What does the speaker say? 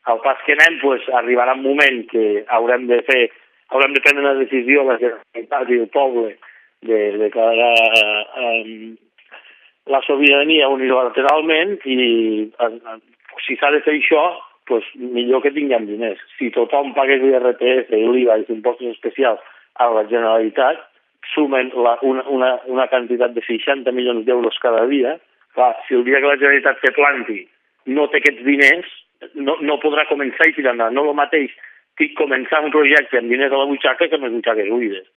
Al pas que anem, arribarà un moment que haurem de prendre una decisió la Generalitat i el poble de declarar la sobirania unilateralment i si s'ha de fer això, millor que tinguem diners. Si tothom pagués l'IRPF, l'IVA i els impostos especials a la Generalitat, sumen una quantitat de 60 milions d'euros cada dia. Clar, si el dia que la Generalitat se planti no té aquests diners, no podrà començar i tirar endavant. No el mateix començar un projecte amb diners a la butxaca que amb les butxaques buides.